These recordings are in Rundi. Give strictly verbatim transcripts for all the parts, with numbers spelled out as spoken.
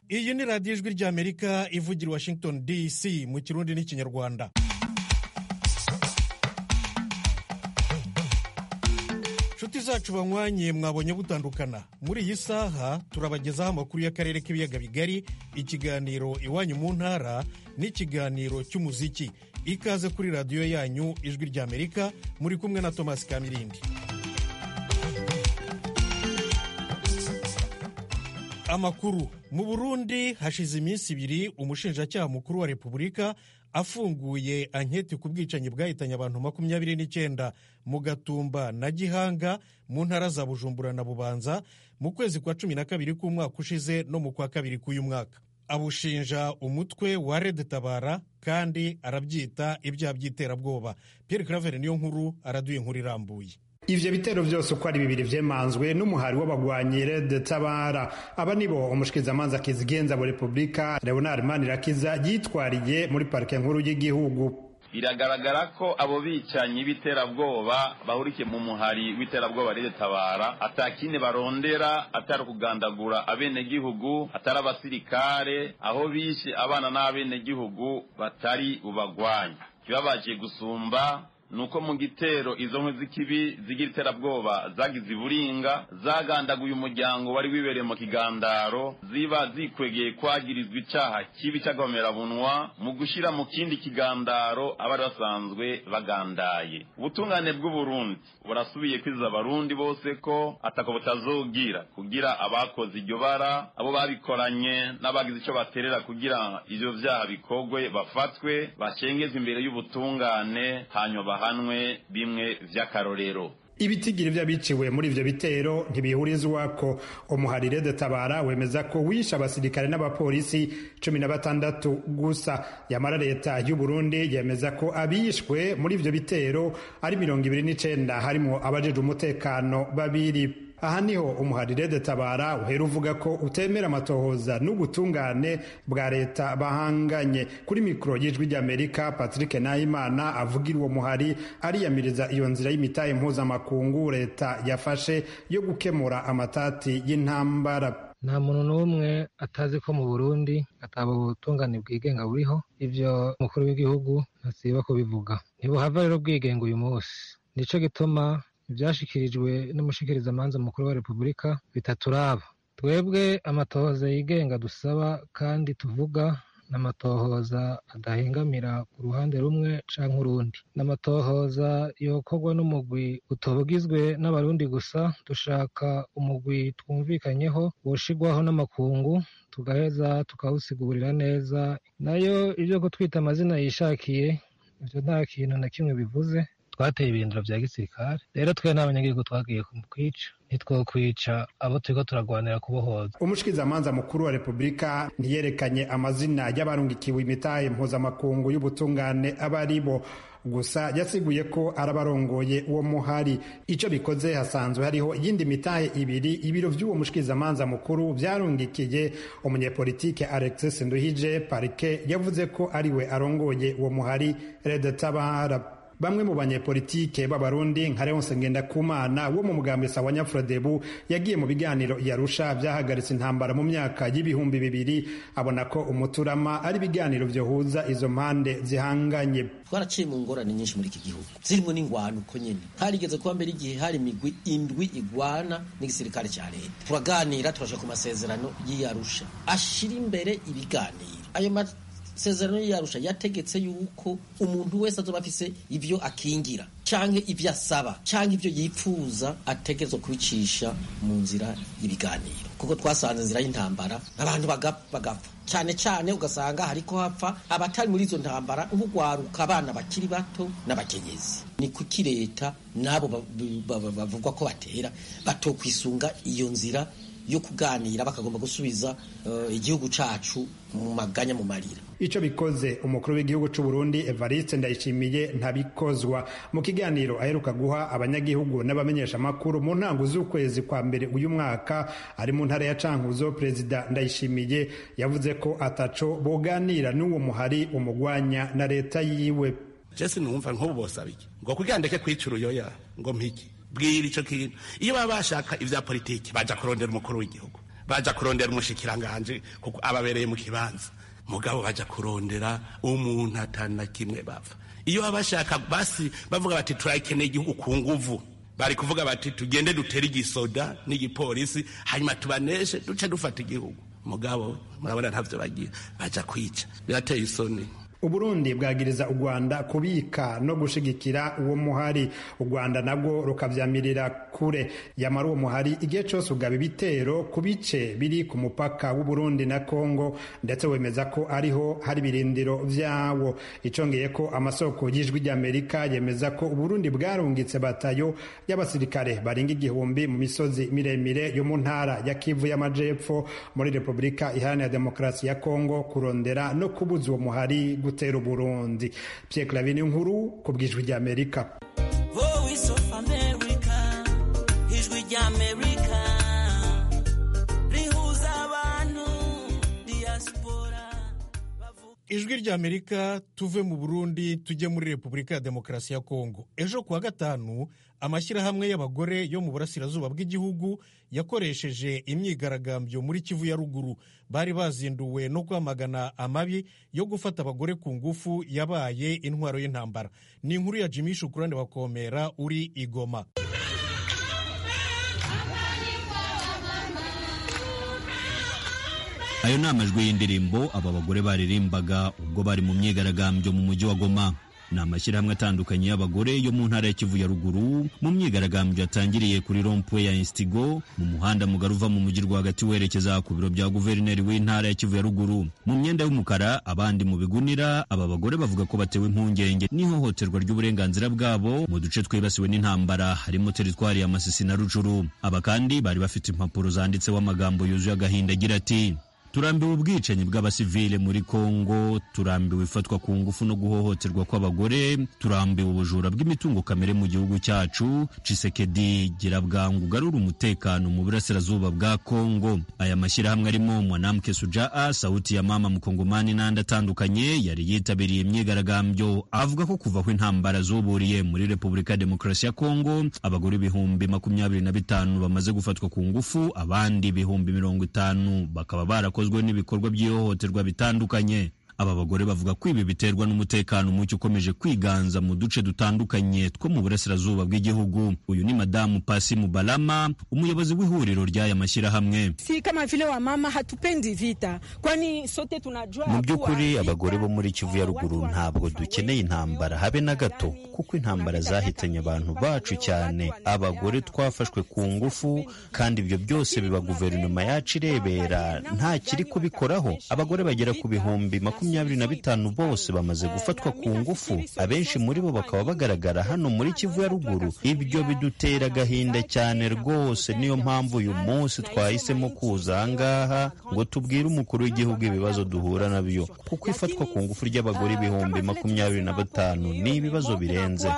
iyi ni radiyo ijwi ry'amerika ivugira Washington D C mu kirundi n'ikinyarwanda. nshuti zacu banywanye, mwabonye butandukana. muri iyi saha turabagezaho amakuru y'akarere k'ibiyaga bigari, ikiganiro iwanyu mu ntara n'ikiganiro cy'umuziki. Ikaze kuri radiyo yanyu ijwi ry'amerika, muri kumwe na Thomas Kamirindi. Amakuru. Mu Burundi hashize iminsi ibiri umushinjacyaha mukuru wa Repubulika afunguye anketi ku bwicanyi bwahitanye abantu makumyabiri n'icyenda mu Gatumba na Gihanga mu ntara za Bujumbura na Bubanza mu kwezi kwa cumi na kabiri k'umwaka ushize no mu kwa kabiri k'uyu mwaka. Abushinja umutwe wa Red Tabara kandi arabyita ibyaha by'iterabwoba. Pierre Claver niyo nkuru araduye inkuru irambuye. Ivyo bitero vyose uko ari bibiri vyemanzwe n'umuhari w'abagwanyi Red Tabara. Aba nibo umushikizamanza kizigenza wa Repubulika Leonard Manirakiza yitwariye muri parike nkuru y'igihugu. Biragaragara ko abo bicanyi b'iterabwoba bahurikiye mu muhari w'iterabwoba Red Tabara atakine barondera atari kugandagura abenegihugu, atari abasirikare, aho bishe abana n'abenegihugu batari ubagwanya. Kibabaje gusumba nuko mu gitero izo nkwi z'ikibi zigira iterabwoba zagize iburinga, zagandaguye umuryango wari wibereye mu kigandaro, ziba zikwegeye kwagirizwa icaha kibi cy'agahomerabunwa mu gushira mu kindi kigandaro abari basanzwe bagandaye. Ubutungane bw'u Burundi burasubiye kwiza abarundi bose ko atako butazogira kugira abakoze iryo bara, abo babikoranye n'abagize ico baterera kugira ivyo vyaha bikogwe bafatwe, bacengeze imbere y'ubutungane, hanyuma hanwe bimwe vy'akarorero. Ibitigiri vy'abiciwe muri ivyo bitero ntibihurizwako. Umuhari Red Tabara wemeza ko wisha abasirikare n'abapolisi cumi na batandatu gusa. Yamara leta y'u Burundi yemeza ko abishwe muri ivyo bitero ari mirongo ibiri n'icenda, harimo abajeje umutekano babiri. Aha niho umuhari Red Tabara uhera uvuga ko utemera amatohoza n'ubutungane bwa leta bahanganye. Kuri mikoro y'ijwi ry'Amerika, Patrick Nahimana avugira uwo muhari ariyamiriza iyo nzira y'imitahe mpuzamakungu leta yafashe yo gukemura amatati y'intambara. Nta muntu n'umwe atazi ko mu Burundi ataba ubutungane bwigenga buriho. Ivyo umukuru w'igihugu ntasiba kubivuga. Ntibuhava rero bwigenga uyu munsi. Nico gituma ivyashikirijwe n'umushikirizamanza mukuru wa Repubulika bitaturaba. Twebwe amatohoza yigenga dusaba kandi tuvuga n'amatohoza adahengamira ku ruhande rumwe canke urundi. N'amatohoza yokorwa n'umugwi utobugizwe n'abarundi gusa. Dushaka umugwi twumvikanyeho woshigwaho n'amakungu, tugaheza tukawusigurira neza. Nayo ivyo kutwita amazina yishakiye, ivyo nta kintu na kimwe bivuze. Twateye ibirindiro vya gisirikare, rero twe n'abanyagihugu twagiye kwica, ntitwokwica abo turiko turagwanira kubohoza. Umushikizamanza mukuru wa Repubulika ntiyerekanye amazina y'abarungikiwe imitahe mpuzamakungu y'ubutungane abaribo, gusa yasiguye ko arabarongoye uwo muhari. Ico bikoze hasanzwe hariho iyindi mitahe ibiri ibiro vy'uwo mushikizamanza mukuru vyarungikiye umunyepolitike Alexis Nduhije. Parike yavuze ko ariwe arongoye uwo muhari Red Tabara. Bamwe mu banyepolitike b'abarundi nka Leonce Ngendakumana wo mu mugambi sawa Nyafrodebu yagiye mu biganiro yarusha vyahagaritse intambara mu myaka y'ibihumbi bibiri, abona ko umuturama ari biganiro vyohuza izo mpande zihanganye. Twaraciye mu ngorane nyinshi muri iki gihugu zirimo n'ingwano uko nyene, harigeze kuba mbere igihe hari imigwi indwi igwana n'igisirikare cya leta. Turaganira turasha ku masezerano y'Arusha ashira imbere ibiganiro. Ayo Sezerano y'Arusha yategetse yuko umuntu wese azoba afise ivyo akingira canke ivyo asaba canke ivyo yipfuza ategezwe kubicisha mu nzira y'ibiganiro, kuko twasanze inzira y'intambara abantu bagapfa cyane cyane, ugasanga hariko hapfa abatari muri izo ntambara nk'ugwaruka, abana bakiri bato n'abakenyezi. Ni kuki leta nabo bavugwa ko batera batokwisunga iyo nzira yo kuganira bakagomba gusubiza uh, igihugu cacu mu maganya mu marira. Ico bikoze umukuru w'igihugu c'u Burundi Evariste Ndayishimiye ntabikozwa. Mu kiganiro aheruka guha abanyagihugu n'abamenyesha makuru mu ntango z'ukwezi kwa mbere uyu mwaka ari mu ntara ya Cankuzo, Perezida Ndayishimiye yavuze ko ataco boganira n'uwo muhari umugwanya na leta yiwe. Jesse numva nk'ubu bosabiki ngo kugandeke kwicura uyoya ngo mpiki bwira ico kintu. Iyo baba bashaka ivya politiki baja kurondera umukuru w'igihugu, baja kurondera umushikiranganje kuko ababereye mu kibanza mugabo baja kurondera umuntu atana kimwe bava iyo abashaka basi bavuga bati turakeneye igihugu ku nguvu bari kuvuga bati tugende dutere igisoda n'igipolisi hanyuma tubaneshe duce dufata igihugu mugabo murabona ntavyo bagiye baja kwica birateye isoni. Uburundi bwagiriza u Rwanda kubika no gushigikira uwo muhari, u Rwanda nabwo rukavyamirira kure. Yamara uwo muhari igihe cyose ugaba ibitero ku bice biri ku mupaka w'u Burundi na Kongo, ndetse wemeza ko ariho hari birindiro vyawo. Icongeye ko amasoko y'ijwi ry'Amerika yemeza ko u Burundi bwarungitse batayo y'abasirikare baringa igihumbi mu misozi miremire yo mu ntara ya Kivu y'Amajepfo muri Republika Iharanira Demokarasi ya Kongo kurondera no kubuza uwo muhari gutera Burundi. Pierre Clavin Nkuru ku bw'ijwi ry'Amerika. Voice of America, ijwi ry'Amerika, rihuza abantu diaspora. Ijwi ry'Amerika, tuve mu Burundi tujye muri Republika ya Demokarasi ya Kongo. Ejo kuwa gatanu amashyirahamwe y'abagore yo mu burasirazuba bw'igihugu yakoresheje imyigaragambyo muri Kivu ya ruguru. Bari bazinduwe no kwamagana amabi yo gufata abagore ku ngufu yabaye intwaro y'intambara. Ni inkuru ya Jimmy Shukurane Bakomera uri i Goma. Ayo ni amajwi y'indirimbo aba bagore baririmbaga ubwo bari mu myigaragambyo mu mujyi wa Goma. Ni amashyirahamwe atandukanye y'abagore yo mu ntara ya Kivu ya ruguru mu myigaragambyo yatangiriye kuri rond-point ya Instigo mu muhanda mugari uva mu mujyi rwagati werekeza ku biro bya guverineri w'intara ya Kivu ya ruguru. Mu myenda y'umukara, abandi mu bigunira, aba bagore bavuga ko batewe impungenge n'ihohoterwa ry'uburenganzira bwabo mu duce twibasiwe n'intambara harimo teritwari ya Masisi na Rucuru. Aba kandi bari bafite impapuro zanditseho amagambo yuzuye agahinda agira ati: turambiwe ubwicanyi bw'abasivile muri Kongo, turambiwe ifatwa ku ngufu no guhohoterwa kw'abagore, turambiwe ubujura bw'imitungo kamere mu gihugu cyacu. Tshisekedi gira bwangu garura umutekano mu burasirazuba bwa Kongo. Aya mashyirahamwe arimo Mwanamke Sujaa, Sauti ya Mama Mukongomani n'andi atandukanye yari yitabiriye imyigaragambyo avuga ko kuva aho intambara zuburiye muri Republika ya Demokarasi ya Kongo abagore ibihumbi makumyabiri na bitanu bamaze gufatwa ku ngufu, abandi ibihumbi mirongo itanu bakaba bara kozwe n'ibikorwa by'ihohoterwa bitandukanye. Aba bagore bavuga ko ibi biterwa n'umutekano muke ukomeje kwiganza mu duce dutandukanye two mu burasirazuba bw'igihugu. Uyu ni Madamu Pasi Mubalama, umuyobozi w'ihuriro ry'aya mashyirahamwe. Si kama vile wa mama hatupendi vita, kwani sote tunajua. Mu by'ukuri abagore bo muri Kivu ya ruguru ntabwo dukeneye intambara habe na gato, kuko intambara zahitanye abantu bacu cyane. Abagore twafashwe ku ngufu kandi ibyo byose biba guverinoma yacu irebera, nta kiri kubikoraho. Abagore bagera ku bihumbi makumyabiri na bitanu bose bamaze gufatwa ku ngufu, abenshi muri bo bakaba bagaragara hano muri Kivu ya ruguru. Ibyo bidutera agahinda cyane rwose, niyo mpamvu uyu munsi twahisemo kuza ahangaha ngo tubwire umukuru w'igihugu ibibazo duhura nabyo, kuko ifatwa ku ngufu ry'abagore ibihumbi makumyabiri na batanu ni ibibazo birenze.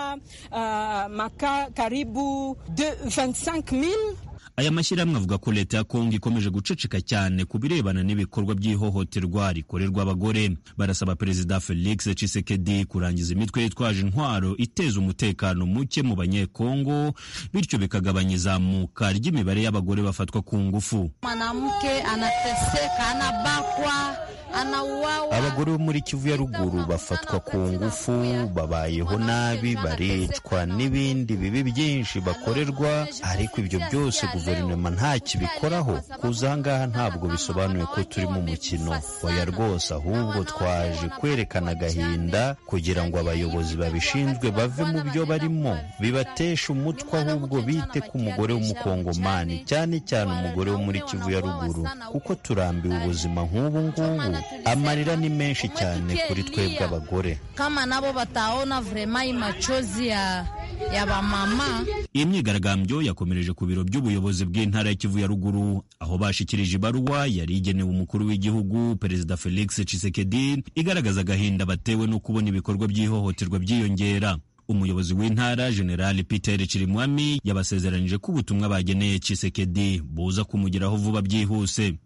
Aya mashyirahamwe avuga ko leta ya Kongo ikomeje guceceka cyane ku birebana n'ibikorwa by'ihohoterwa rikorerwa abagore. Barasaba Perezida Felix Tshisekedi kurangiza imitwe yitwaje intwaro iteza umutekano muke mu banyekongo, bityo bikagabanya izamuka ry'imibare y'abagore bafatwa ku ngufu. Mwanamke anateseka, anabakwa, anauawa. Abagore bo muri Kivu ya ruguru bafatwa ku ngufu, babayeho nabi, baricwa n'ibindi bibi byinshi bakorerwa, ariko ibyo byose guverinoma nta kibikoraho. Kuza ngaha ntabwo bisobanuye ko turi mu mukino, oya rwose, ahubwo twaje kwerekana agahinda kugira ngo abayobozi babishinzwe bave mu byo barimo, bibatesha umutwe, ahubwo bite ku mugore w'umukongomani, cyane cyane umugore wo muri Kivu ya ruguru, kuko turambiwe ubuzima nk'ubu ngubu. Amarira ni menshi cyane kuri twebwe abagore. Kama nabo bataona vrema imachozi ya ya bamama. Iyi myigaragambyo yakomereje ku biro by'ubuyobozi bw'intara ya Kivu ya ruguru, aho bashikirije ibaruwa yari igenewe umukuru w'igihugu Perezida Felix Tshisekedi igaragaza agahinda batewe no kubona ibikorwa by'ihohoterwa byiyongera. Umuyobozi w'intara General Peter Chirimwami yabasezeranije ko ubutumwa bageneye Tshisekedi buza kumugeraho vuba byihuse.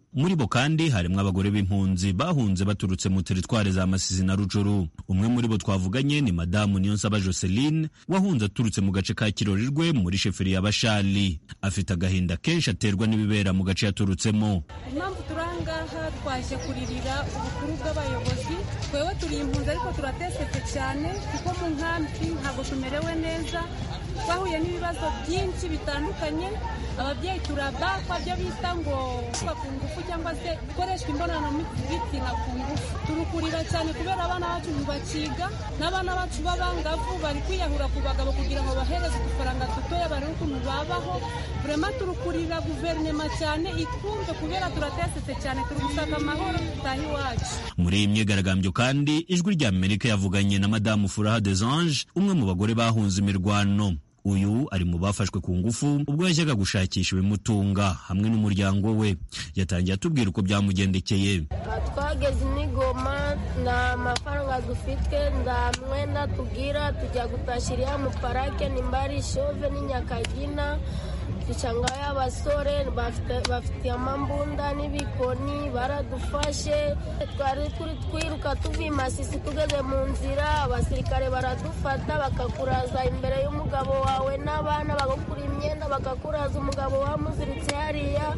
muri bo kandi harimo abagore b'impunzi bahunze baturutse mu teritware za Masisi na Rucuru. Umwe muri bo twavuganye ni madamu Niyonsaba Joseline wahunze aturutse mu gace ka Kirorirwe muri sheferi ya Bashali. Afite agahinda kenshi aterwa n'ibibera mu gace yaturutsemo. Impamvu turangaha twaje kuririra ubukuru bw'abayobozi, twewe turi impunzi ariko turatesetse cyane kuko mu nkambi ntabwo tumerewe neza, twahuye n'ibibazo byinshi bitandukanye. Ababyeyi turabakwa byo bita ngo ku ngufu cyangwa se gukoreshwa imibonano mpuzabitsina ku ngufu. Turukurira cyane kubera abana bacu ntibakiga, n'abana bacu b'abangavu bari kwiyahura ku bagabo kugira ngo bahereze udufaranga dutoya barebe ukuntu babaho. Vrema turukurira guverinoma cyane itwumve kubera turatesetse cyane, turi gusaka amahoro tutaha iwacu. Muri iyi myigaragambyo kandi ijwi rya Amerika yavuganye na madamu Furaha des Anges, umwe mu bagore bahunze imirwano. Uyu ari mu bafashwe ku ngufu ubwo yajyaga gushakisha ibimutunga hamwe n'umuryango we. Yatangiye atubwira uko byamugendekeye. Twageze n'Igoma, nta mafaranga dufite, nda mwenda tugira, tujya gutashiriya mu parake nimbari Shove n'Inyakagina. Tucanga y'abasore bafite amambunda n'ibikoni baradufashe. Twari turi twiruka tuvi Masisi tugeze mu nzira, abasirikare baradufata bakakuraza imbere y'umugabo wawe n'abana, bagakura imyenda bakakuraza umugabo wamuziritse hariya.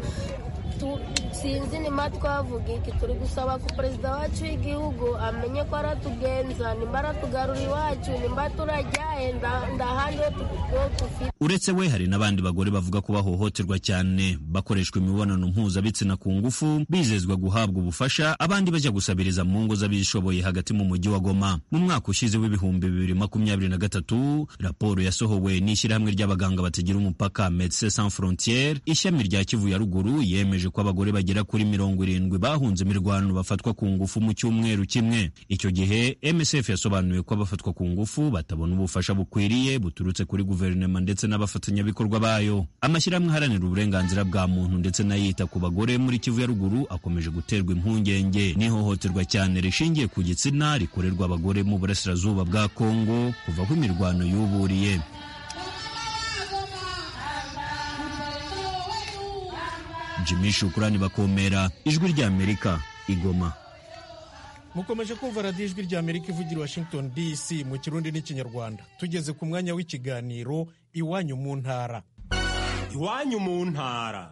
Sinzi nima twavuga iki, turi gusaba ku perezida wacu w'igihugu amenye ko aratugenza, nimba aratugarura iwacu, nimba turajyaye ndahandi tufite. Uretse we hari n'abandi bagore bavuga ko bahohoterwa cyane, bakoreshwa imibonano mpuzabitsina ku ngufu, bizezwa guhabwa ubufasha, abandi bajya gusabiriza mu ngo z'abishoboye hagati mu mujyi wa Goma. Mu mwaka ushize w'ibihumbi bibiri makumyabiri na gatatu, raporo yasohowe n'ishyirahamwe ry'abaganga batagira umupaka Médecins Sans Frontières, ishami rya Kivu ya ruguru, yemeje ko abagore bagera kuri mirongo irindwi bahunze imirwano bafatwa ku ngufu mu cyumweru kimwe. Icyo gihe M S F yasobanuye ko abafatwa ku ngufu batabona ubufasha bukwiriye buturutse kuri guverinoma ndetse n'abafatanyabikorwa bayo. Amashyirahamwe aharanira uburenganzira bwa muntu ndetse n'ayita ku bagore muri Kivu ya ruguru akomeje guterwa impungenge n'ihohoterwa cyane rishingiye ku gitsina rikorerwa abagore mu burasirazuba bwa Kongo kuva aho imirwano yuburiye. Jimmy Shukrani Bakomera, ijwi rya Amerika, Igoma. Mukomeje kumva radiyo ijwi rya Amerika ivugira Washington D C mu Kirundi n'Ikinyarwanda. Tugeze ku mwanya w'ikiganiro Iwanyu mu ntara. Iwanyu mu ntara.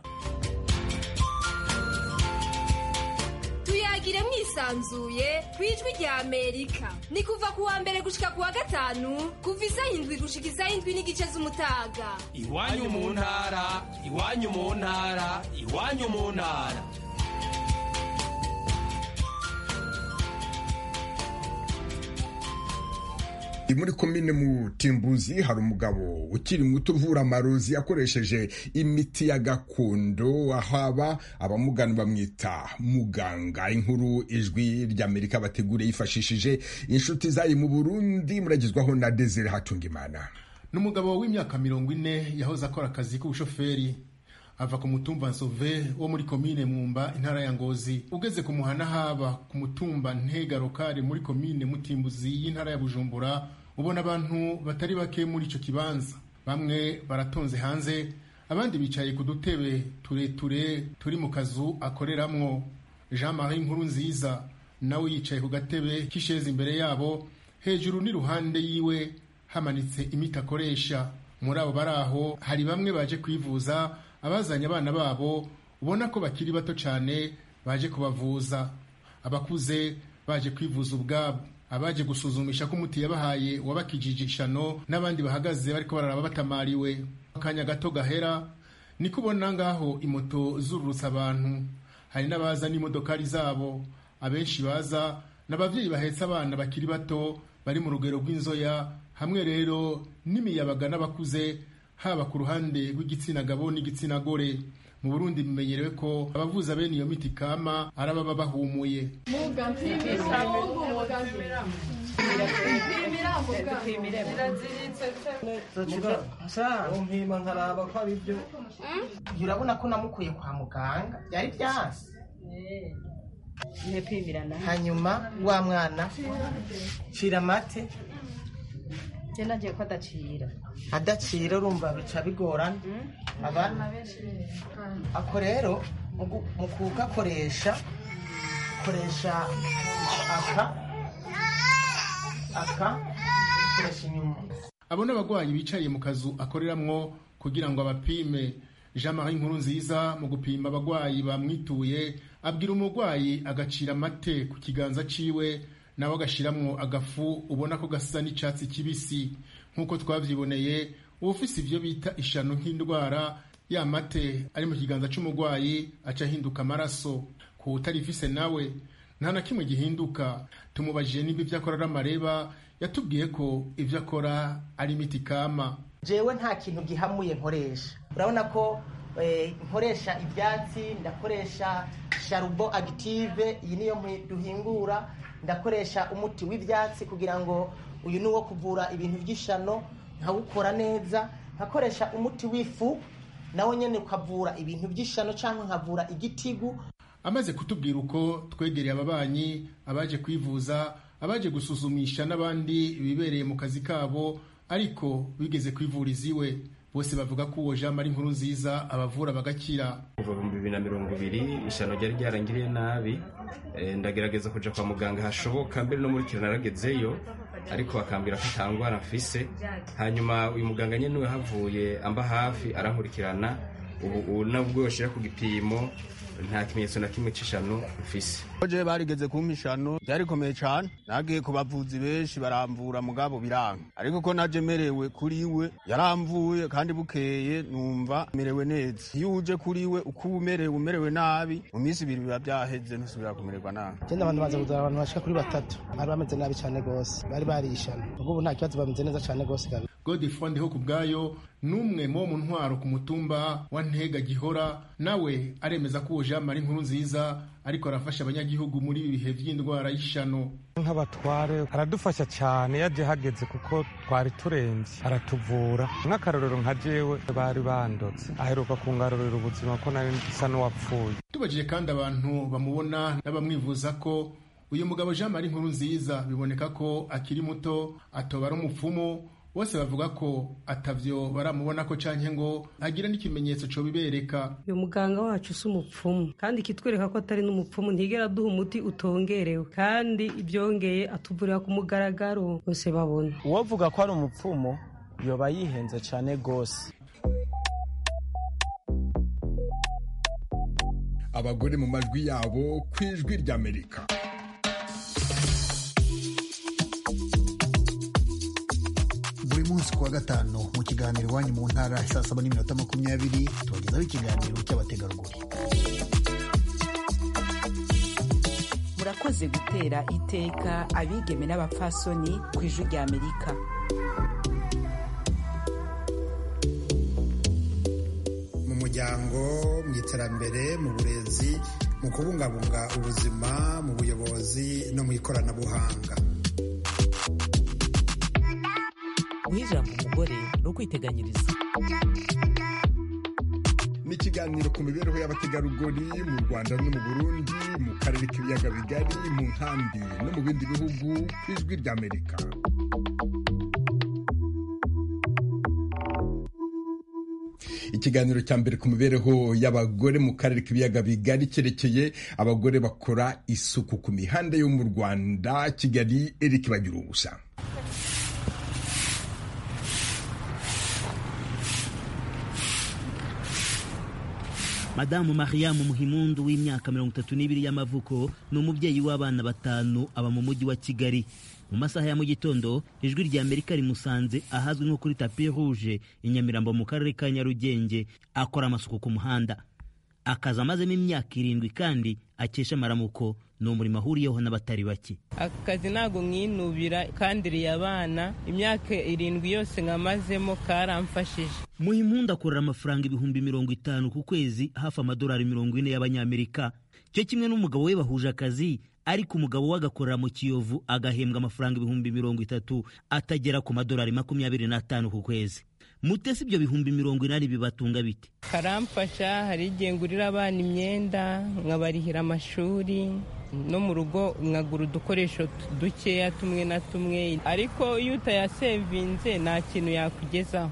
Tuyagire mwisanzuye ku ijwi rya Amerika. Ni kuva ku wa mbere gushika ku wa gatanu, kuva isaha indwi gushika isaha indwi n'igice z'umutaga. Iwanyu mu ntara, iwanyu mu ntara, iwanyu mu ntara. Muri komine Mutimbuzi hari umugabo ukiri muto uvura amarozi akoresheje imiti ya gakondo, ahaba abamugana bamwita muganga. Inkuru ijwi ry'Amerika bategure yifashishije inshuti zayo mu Burundi, muragizwaho na Desire Hatungimana. N'umugabo w'imyaka mirongo ine yahoze akora akazi k'ubushoferi, ava ku mutumba Nsove wo muri komine Mwumba intara ya Ngozi, ugeze ku muhana haba ku mutumba Ntegarokare muri komine Mutimbuzi y'intara ya Bujumbura, ubona abantu batari bake muri ico kibanza. Bamwe baratonze hanze, abandi bicaye ku dutebe tureture turi mu kazu akoreramwo. Jean-Marie Nkurunziza nawe yicaye ku gatebe k'isheze imbere yabo, hejuru ni ruhande yiwe hamanitse imiti akoresha. Muri abo baraho hari bamwe baje kwivuza, abazanye abana babo ubona ko bakiri bato cyane baje kubavuza, abakuze baje kwivuza ubwabo, abaje gusuzumisha ko umuti yabahaye wabakijije ishano, n'abandi bahagaze bariko bararaba batamariwe. Akanya gato gahera ni kubona ngaho imoto zururutsa abantu, hari n'abaza n'imodokari zabo, abenshi baza n'abavyeyi bahetse abana bakiri bato bari mu rugero rw'inzoya, hamwe rero n'imiyabaga n'abakuze, haba ku ruhande rw'igitsina gabo n'igitsina gore. Mu Burundi bimenyerewe ko abavuza bene iyo miti kama arababa bahumuye. Urabona ko namukuye kwa muganga byari byase. Hanyuma wa mwana cira mate Jena je ko adacira. Adacira urumva bica bigorana. Abana ako rero mu kugakoresha koresha aka aka koresha inyuma. Abo n'abagwayi bicaye mu kazu akoreramwo kugira ngo abapime. Jean-Marie Nkurunziza mu gupima abagwayi bamwituye abwira umugwayi agacira amate ku kiganza ciwe nawe agashiramwo agafu ubona ko gasa n'icatsi kibisi. Nk'uko twavyiboneye ufise ivyo bita ishano nk'indwara ya mate ari mu kiganza c'umugwayi aca hinduka amaraso. Ku utarifise nawe nta na kimwe gihinduka. Tumubajije niba ivyo akora ari amareba, yatubwiye ko ivyo akora ari imiti kama. Jewe nta kintu gihamuye nkoresha. Urabona ko eh, nkoresha ibyatsi, ndakoresha sharubo active, iyi niyo duhingura, ndakoresha umuti w'ibyatsi kugira ngo uyu ni wo kuvura ibintu by'ishano nkawukora neza, nkakoresha umuti w'ifu nawo nyene ukavura ibintu by'ishano cyangwa nkavura igitigu. Amaze kutubwira uko twegereye ababanyi, abaje kwivuza, abaje gusuzumisha n'abandi bibereye mu kazi kabo ariko bigeze kwivuriza iwe, bose bavuga ko uwo Jean-Marie Nkurunziza abavura bagakira. Kuva mu bibiri na mirongo ibiri ishano ryari ryarangiriye nabi, e, ndagerageza kuja kwa muganga hashoboka, mbere no muri kira naragezeyo ariko akambira ko atangwara mfise. Hanyuma uyu muganga nyene niwe havuye amba hafi arankurikirana, ubu nabwo yoshira ku gipimo nta kimenyetso na kimwe c'ishano mfise. Oje barigeze kumpa ishano byarikomeye cyane, nagiye ku bavuzi benshi baramvura mugabo biranga, ariko ko naje merewe kuri we yaramvuye kandi bukeye numva merewe neza. Iyo uje kuri we uko umerewe umerewe nabi mu minsi ibiri biba byaheze ntusubira kumererwa nabi. Cyenda abantu baza kuzara abantu bashika kuri batatu bari bameze nabi cyane gose, bari barishana, ubwo ubu nta kibazo bameze neza cyane gose. Godefroid Ndiho kubwayo numwe mu mu ntwaro ku mutumba wa Ntega Gihora, nawe aremeza ko Jean-Marie Nkurunziza ariko arafasha abanyagihugu muri ibi bihe by'indwara y'ishano. Nk'abatware aradufasha cyane yaje hageze kuko twari turenze, aratuvura. Nk'akarorero nka jewe bari bandotse aheruka kungarurira ubuzima ko nari nsa n'uwapfuye. Tubajije kandi abantu bamubona n'abamwivuza ko uyu mugabo Jean-Marie Nkurunziza biboneka ko akiri muto, atoba ari umupfumu. Bose bavuga ko atavyo baramubona ko canke ngo agira n'ikimenyetso cyo bibereka. Uyu muganga wacu si umupfumu kandi kitwereka ko atari n'umupfumu, ntigera duha umuti utongerewe kandi ibyongeye atuvurira ku mugaragaro bose babona. Uwavuga ko ari umupfumu yoba yihenze cane gose. Abagore mu majwi yabo kwijwi ry'Amerika. Buri munsi kuwa gatanu mu kiganiro iwanyu mu ntara saa saba n'iminota makumyabiri tubagezaho ikiganiro cy'abategarugori. Murakoze gutera iteka abigeme n'abapfasoni ku ijwi ry'Amerika. Mu muryango, mu iterambere, mu burezi, mu kubungabunga ubuzima, mu buyobozi no mu ikoranabuhanga. Ijambo umugore no kwiteganyiriza. Ni ikiganiro ku mibereho y'abategarugori mu Rwanda no mu Burundi, mu karere k'ibiyaga bigari, mu nkambi no mu bindi bihugu ku ijwi ry'Amerika. Ikiganiro cya mbere ku mibereho y'abagore mu karere k'ibiyaga bigari cyerekeye abagore bakora isuku ku mihanda yo mu Rwanda. Kigali, Eric Bagirubusa. Madamu Mariam Muhimundu w'imyaka mirongo itatu n'ibiri y'amavuko ni umubyeyi w'abana batanu, aba mu mujyi wa Kigali. Mu masaha ya mu gitondo ijwi ry'Amerika rimusanze ahazwi nko kuri Tapi Rouge i Nyamirambo mu karere ka Nyarugenge, akora amasuku ku muhanda. Akaza amazemo imyaka irindwi kandi akesha amaramuko, ni umurimo ahuriyeho n'abatari bake. Akazi ntago mwinubira kandi riya abana imyaka irindwi yose nkamazemo karamfashije. Muhimundu akorera amafaranga ibihumbi mirongo itanu ku kwezi, hafi amadolari mirongo ine y'abanyamerika. Cyo kimwe n'umugabo we bahuje akazi, ariko umugabo we agakorera mu Kiyovu agahembwa amafaranga ibihumbi mirongo itatu, atagera ku madolari makumyabiri n'atanu ku kwezi. Mutesi ibyo bihumbi mirongo inani bibatunga bite? Karamfasha, hari igihe ngurira abana imyenda, nkabarihira amashuri, no mu rugo nkagura udukoresho dukeya tumwe na tumwe, ariko iyo utayasevinze nta kintu yakugezaho.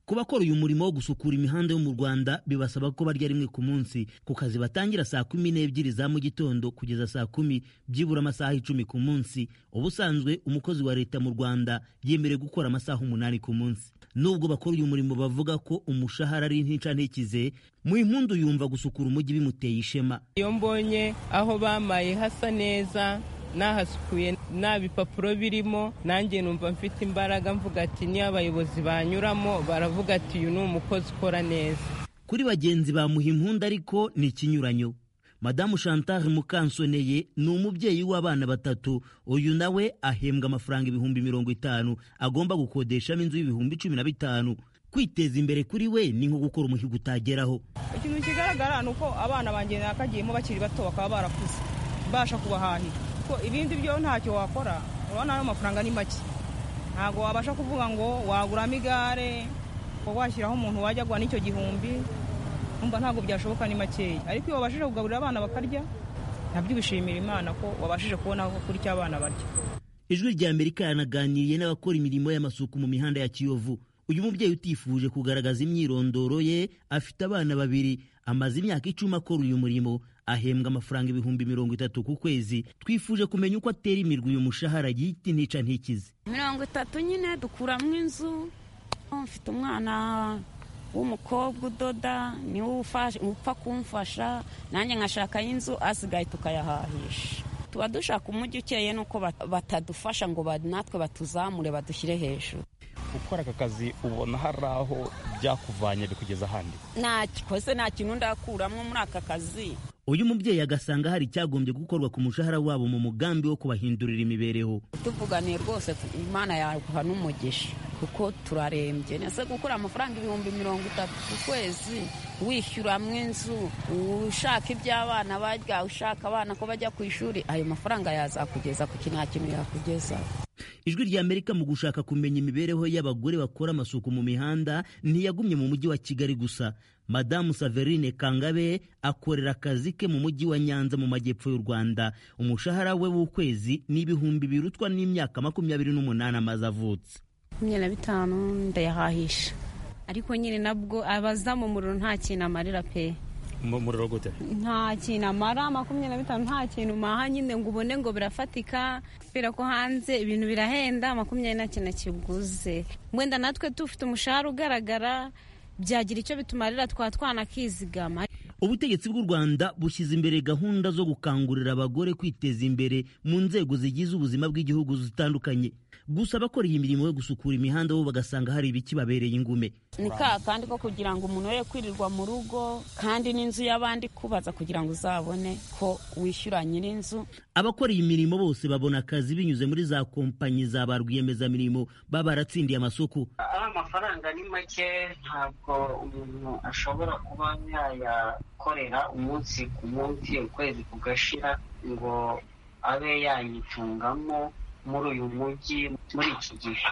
ku bakora uyu murimo wo gusukura imihanda yo mu Rwanda bibasaba ko barya rimwe ku munsi, ku kazi batangira saa kumi n'ebyiri za mu gitondo kugeza saa kumi, byibura amasaha icumi ku munsi. Ubusanzwe umukozi wa leta mu Rwanda yemerewe gukora amasaha umunani ku munsi. Nubwo bakora uyu murimo bavuga ko umushahara ari ntica ntikize, mu impundu yumva gusukura umujyi bimuteye ishema. Iyo mbonye aho bamaye hasa neza, nahasukuye, nta bipapuro birimo, nanjye numva mfite imbaraga, mvuga ati niyo abayobozi banyuramo baravuga ati uyu ni umukozi ukora neza. Kuri bagenzi ba Muhimpundu ariko ni ikinyuranyo. Madamu Chantal Mukansoneye ni umubyeyi w'abana batatu. Uyu nawe ahembwa amafaranga ibihumbi mirongo itanu, agomba gukodeshamo inzu y'ibihumbi cumi na bitanu. Kwiteza imbere kuri we ni nko gukora umuhigo utageraho. Ikintu kigaragara ni uko abana banjye nakagiyemo bakiri bato bakaba barakuze, mbasha kubahahira. Ko ibindi byo ntacyo wakora, urabona ayo mafaranga ni make. Ntago wabasha kuvuga ngo waguramo igare, ko washyiraho umuntu wajya gwa n'icyo gihumbi. Umva ntago byashoboka ni makeya, ariko iyo wabashije kugaburira abana bakarya, nabyo bishimira Imana ko wabashije kubona ko kuri cy'abana barya. Ijwi rya Amerika yanaganiriye n'abakora imirimo y'amasuku mu mihanda ya Kiyovu. Uyu mubyeyi utifuje kugaragaza imyirondoro ye afite abana babiri, amaze imyaka icumi akora uyu murimo, ahembwa amafaranga ibihumbi mirongo itatu ku kwezi. Twifuje kumenya uko atera imirwi uyu mushahara yiti ntica ntikize. mirongo itatu nyine dukuramo inzu, mfite umwana w'umukobwa udoda, niwe upfa kumfasha, nanjye nkashaka inzu, asigaye tukayahahisha. Tuba dushaka umujyi ukeye nuko batadufasha ngo natwe batuzamure badushyire hejuru. Ukora aka kazi ubona hari aho byakuvanye bikugeza ahandi? Nta kose, nta kintu ndakuramo muri aka kazi. Uyu mubyeyi agasanga hari icyagombye gukorwa ku mushahara wabo mu mugambi wo kubahindurira imibereho. Tuvuganiye rwose Imana yaguha n'umugisha, kuko turarembye. Nese gukora amafaranga ibihumbi mirongo itatu ku kwezi, wishyuramwo inzu, ushaka iby'abana barya, ushaka abana ko bajya ku ishuri, ayo mafaranga yazakugeza ku kintu kintu yakugeza. Ijwi rya Amerika mu gushaka kumenya imibereho y'abagore bakora amasuku mu mihanda ntiyagumye mu mujyi wa Kigali gusa. Madamu Saverine Kangabe akorera akazi ke mu mujyi wa Nyanza mu majyepfo y'u Rwanda. Umushahara we w'ukwezi ni ibihumbi birutwa n'imyaka makumyabiri n'umunani amaze avutse. makumyabiri na bitanu ndayahahisha, ariko nyine nabwo abaza mu muriro nta kintu amarira pe. Muriro gute? Nta kintu amara, makumyabiri na bitanu nta kintu maha nyine ngo ubone ngo birafatika, kubera ko hanze ibintu birahenda, makumyabiri na kintu kiguze. Mwenda natwe tufite umushahara ugaragara, byagira icyo bitumarira twa twana kizigama. Ubutegetsi bw'u Rwanda bushyize imbere gahunda zo gukangurira abagore kwiteza imbere mu nzego zigize ubuzima bw'igihugu zitandukanye. Gusa abakora iyi mirimo yo gusukura imihanda bo bagasanga hari ibiki babereye ingume. Ni ka kandi ko kugira ngo umuntu ye kwirirwa mu rugo kandi n'inzu y'abandi kubaza kugira ngo uzabone ko wishyura nyir'inzu. Abakora iyi mirimo bose babona akazi binyuze muri za kompanyi za ba rwiyemezamirimo baba baratsindiye amasoko. Amafaranga ni make, ntabwo umuntu ashobora kuba yayakorera umunsi ku munsi, ukwezi kugashira ngo abe yayitungamo muri uyu mujyi muri iki gihe.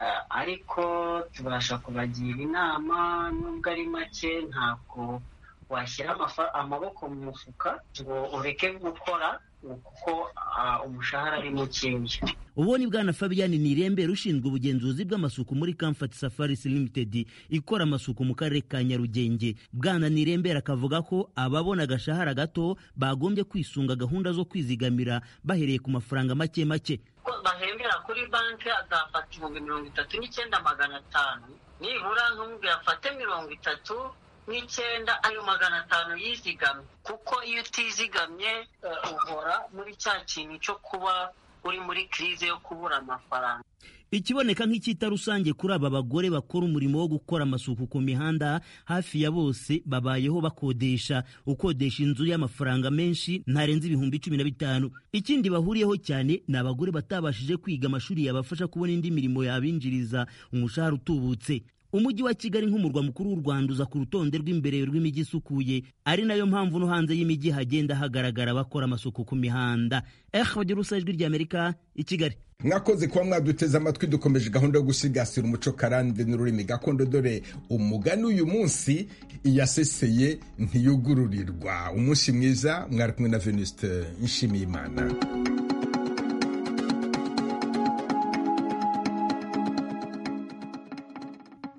Ariko tubasha kubagira inama, nubwo ari make ntabwo washyira amaboko mu mufuka ngo ureke gukora kuko umushahara ari mukeya. Ubu ni Bwana Fabian Nirembere ushinzwe ubugenzuzi bw'amasuku muri Comfort Safaris Limited ikora amasuku mu karere ka Nyarugenge. Bwana Nirembere akavuga ko ababona agashahara gato bagombye kwisunga gahunda zo kwizigamira bahereye ku mafaranga make make. Bahembera kuri banki azafata ibihumbi mirongo itatu n'icyenda magana atanu, nibura nk'umubwira afate mirongo itatu n'icyenda, ayo magana atanu yizigamye, kuko iyo utizigamye uhora muri cya kintu cyo kuba uri muri krize yo kubura amafaranga. Ikiboneka nk'icyita rusange kuri aba bagore bakora umurimo wo gukora amasuku ku mihanda, hafi ya bose babayeho bakodesha. Ukodesha inzu y'amafaranga menshi ntarenze ibihumbi cumi na bitanu. Ikindi bahuriyeho cyane ni abagore batabashije kwiga amashuri yabafasha kubona indi mirimo yabinjiriza umushahara utubutse. Umujyi wa Kigali nk'umurwa mukuru w'u Rwanda uza ku rutonde rw'imbere rw'imijyi isukuye, ari nayo mpamvu no hanze y'imijyi hagenda hagaragara bakora amasuku ku mihanda. Eh, bagira urusa ijwi rya Amerika i Kigali. Mwakoze kuba mwaduteze amatwi. Dukomeje gahunda yo gusigasira umuco karande n'ururimi gakondo, dore umugani uyu munsi: iyaseseye ntiyugururirwa. Umunsi mwiza, mwari kumwe na Venuste Nshimiyimana.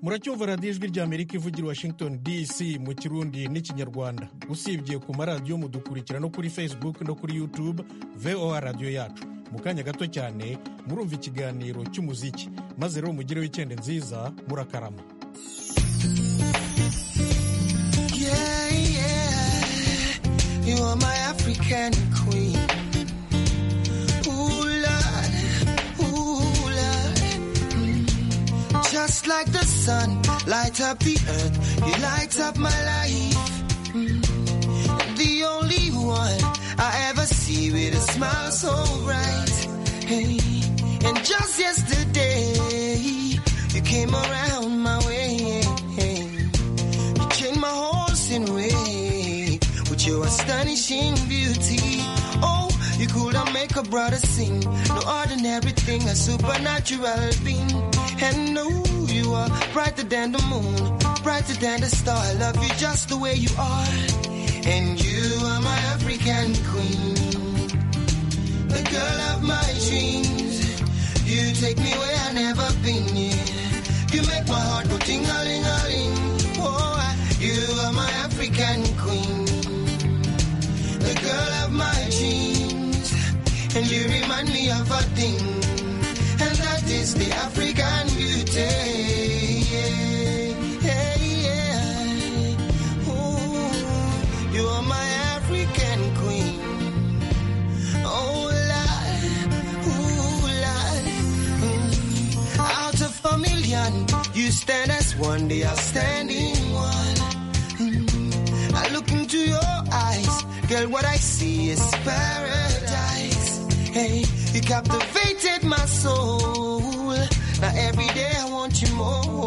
muracyumva radiyo ijwi ry'amerika ivugira washington dc mu kirundi n'ikinyarwanda. usibye ku maradiyo mudukurikira no kuri facebook no kuri youtube voa radiyo yacu. mu kanya gato cyane murumva ikiganiro cy'umuziki, maze rero mugire wikendi nziza, murakarama. Yeah, yeah, you are my African queen. Ooh, Lord, ooh, Lord. Mm. Just like the sun, light up the earth, you light up my life. Mm. The only one I ever see with a smile so bright. Hey, and just yesterday, you came around my way. Hey, you changed my whole scenery with your astonishing beauty. Oh, you couldn't make a brother sing. No ordinary thing, a supernatural being. And no, you are brighter than the moon, brighter than the star. I love you just the way you are. And you are my African queen, the girl of my dreams. You take me where I've never been, yeah. You make my heart go ting-a-ling-a-ling. Oh, you are my African queen, the girl of my dreams. And you remind me of a thing, and that is the African beauty. Yeah, yeah, yeah. Ooh, you are my African queen. Oh, Lord, ooh, Lord. Mm. Out of a million, you stand as one, the outstanding one. Mm. I look into your eyes, girl, what I see is paradise. Hey, you captivated my soul. Now every day I want you more.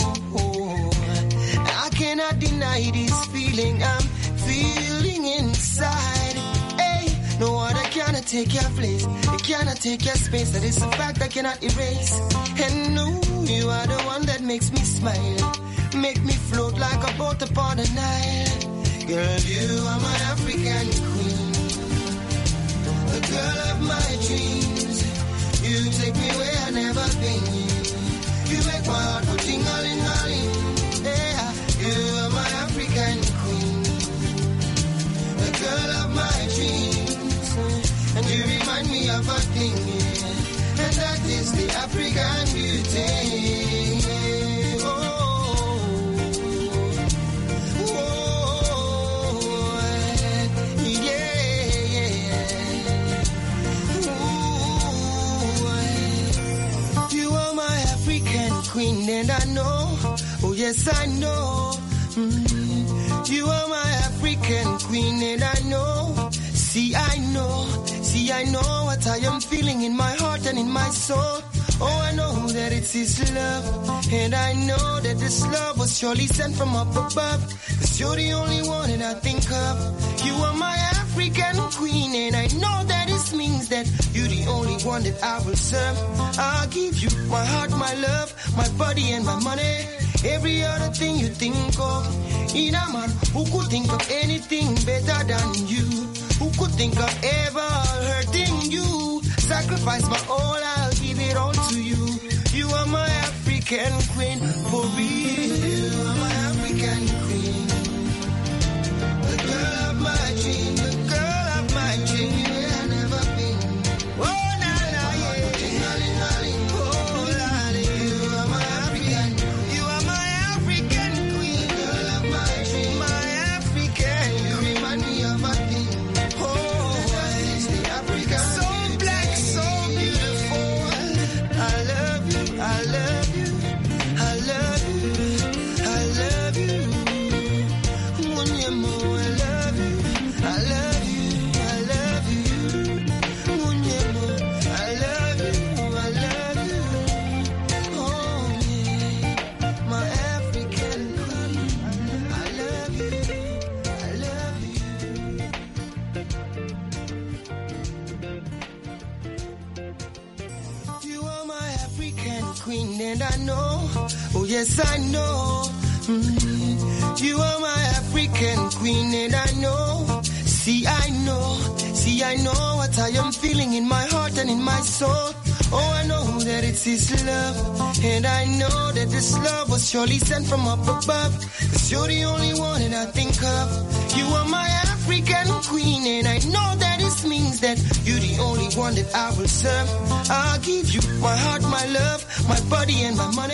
I cannot deny this feeling I'm feeling inside. Hey, no other cannot take your place. It cannot take your space. That is a fact I cannot erase. And no, you are the one that makes me smile, make me float like a boat upon the Nile. Girl, you are my African queen, the girl of my dreams. You take me where I've never been. You make my heart go ting-a-ling-a-ling. Yeah, you are my African queen, the girl of my dreams. And you remind me of a thing, yeah. And that is the African beauty. Oh, oh, yeah, yeah. Ooh, you are my African queen, and I know, oh yes I know. Mm. You are my African queen, and I know. See, I know, see, I know what I am feeling in my heart and in my soul. Oh, I know that it's His love, and I know that this love was surely sent from up above. Cause you're the only one that I think of. You are my African queen, and I know that this means that you're the only one that I will serve. I'll give you my heart, my love, my body and my money. Every other thing you think of. In a man who could think of anything better than you, who could think of ever hurting you. Sacrifice my all, I'll give it all to you. You are my African queen, for real. You are my African queen, the girl of my dream, the girl of my dream. Where I've never been. Oh, na na, yeah. Oh, Lord, you are my African. You are my African queen, girl of my dream, my African. You remind me of a thing. I love you, I love you, I love you. Munyemo, I love you, I love you, I love you. Munyemo, I love you, I love you. Oh yeah, my African queen. I love you, I love you. You are my African queen, and I know, oh yes I know. Mm. You are my African queen, and I know. See, I know, see, I know what I am feeling in my heart and in my soul. Oh, I know that it's his love, and I know that this love was surely sent from up above, cause you're the only one that I think of. You are my African queen, and I know that this means that you're the only one that I will serve. I'll give you my heart, my love, my body, and my money.